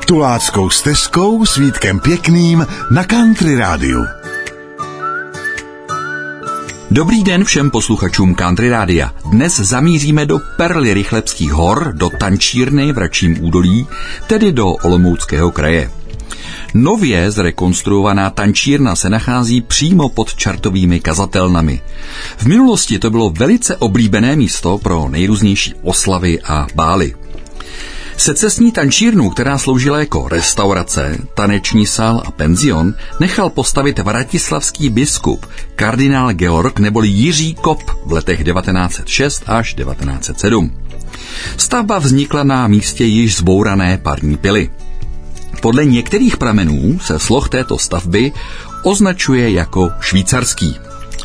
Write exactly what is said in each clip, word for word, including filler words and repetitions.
Tuláckou stezkou s Vítkem Pěkným na Country Rádiu. Dobrý den všem posluchačům Country Rádia. Dnes zamíříme do perly Rychlebských hor, do tančírny v Račím údolí, tedy do Olomouckého kraje. Nově zrekonstruovaná tančírna se nachází přímo pod čartovými kazatelnami. V minulosti to bylo velice oblíbené místo pro nejrůznější oslavy a bály. Secesní tančírnu, která sloužila jako restaurace, taneční sál a penzion, nechal postavit vratislavský biskup, kardinál Georg neboli Jiří Kop v letech devatenáct set šest až devatenáct set sedm. Stavba vznikla na místě již zbourané parní pily. Podle některých pramenů se sloh této stavby označuje jako švýcarský.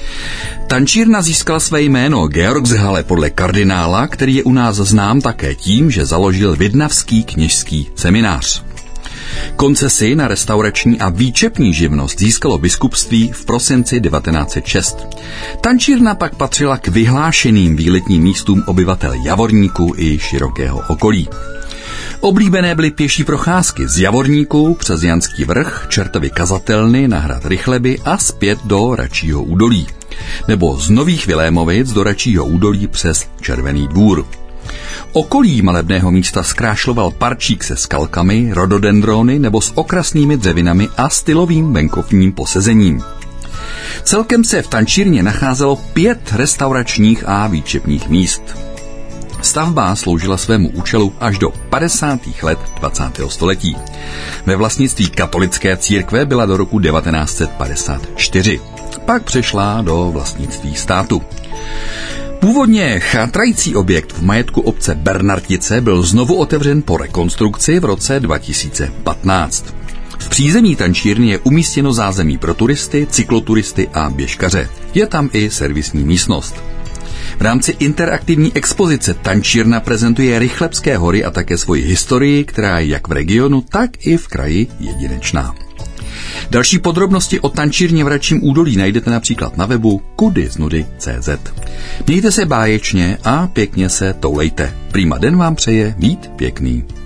Tančírna získala své jméno Georgshalle podle kardinála, který je u nás znám také tím, že založil Vidnavský kněžský seminář. Koncesi na restaurační a výčepní živnost získalo biskupství v prosinci devatenáct set šest. Tančírna pak patřila k vyhlášeným výletním místům obyvatel Javorníku i širokého okolí. Oblíbené byly pěší procházky z Javorníku přes Janský vrch, Čertovy kazatelny na hrad Rychleby a zpět do Račího údolí, nebo z Nových Vilémovic do Račího údolí přes Červený dvůr. Okolí malebného místa zkrášloval parčík se skalkami, rododendrony nebo s okrasnými dřevinami a stylovým venkovním posezením. Celkem se v tančírně nacházelo pět restauračních a výčepních míst. Stavba sloužila svému účelu až do padesátých let dvacátého století. Ve vlastnictví katolické církve byla do roku devatenáct set padesát čtyři. Pak přešla do vlastnictví státu. Původně chátrající objekt v majetku obce Bernartice byl znovu otevřen po rekonstrukci v roce dva tisíce patnáct. V přízemí tančírny je umístěno zázemí pro turisty, cykloturisty a běžkaře. Je tam i servisní místnost. V rámci interaktivní expozice tančírna prezentuje Rychlebské hory a také svoji historii, která je jak v regionu, tak i v kraji jedinečná. Další podrobnosti o tančírně v Račím údolí najdete například na webu kudyznudy tečka cé zet. Mějte se báječně a pěkně se toulejte. Prýma den vám přeje Vít Pěkný.